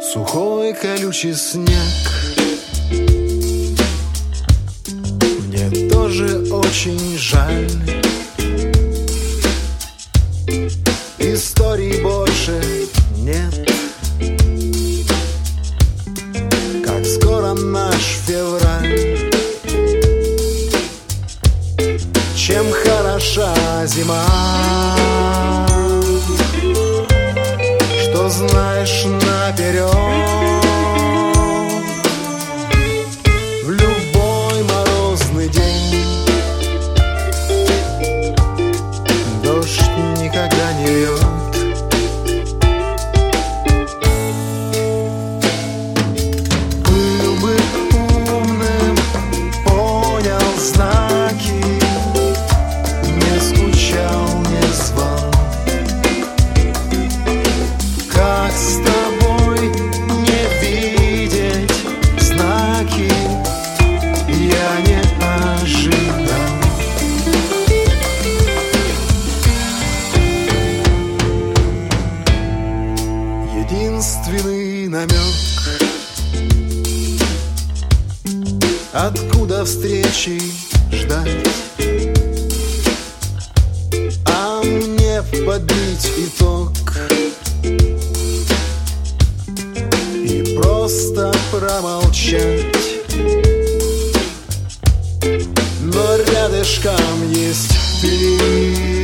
Сухой колючий снег. Мне тоже очень жаль. Историй больше нет. Как скоро наш февраль. Чем хороша зима, что знаешь наперед. В любой морозный день дождь никогда не льет. Был бы умным, понял знаки, не скучал, не звал. Как с тобой не видеть знаки, я не ожидал. Единственный намек, откуда встречи ждать, а мне подбить итог и просто промолчать. Но рядышком есть ты.